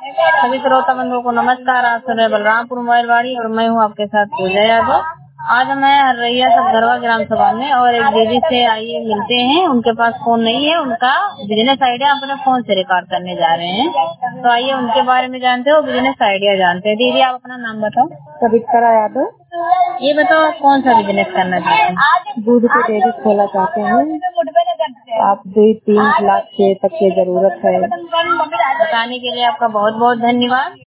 सभी श्रोता बंधुओं को नमस्कार। आप सुन रहे बलरामपुर मोबाइलवाड़ी और मैं हूँ आपके साथ पूजा यादव। आज मैं हरैया सबगरवा ग्राम सभा में और एक दीदी से आइए मिलते हैं। उनके पास फोन नहीं है, उनका बिजनेस आइडिया अपने फोन से रिकॉर्ड करने जा रहे हैं। तो आइए उनके बारे में जानते हो, बिजनेस आइडिया जानते हैं। दीदी आप अपना नाम बताओ। कविता यादव। ये बताओ कौन सा बिजनेस करना चाहते हैं? दूध की डेयरी खोला चाहते हैं। आप 2-3 लाख से तक की जरूरत है। बताने के लिए आपका बहुत बहुत धन्यवाद।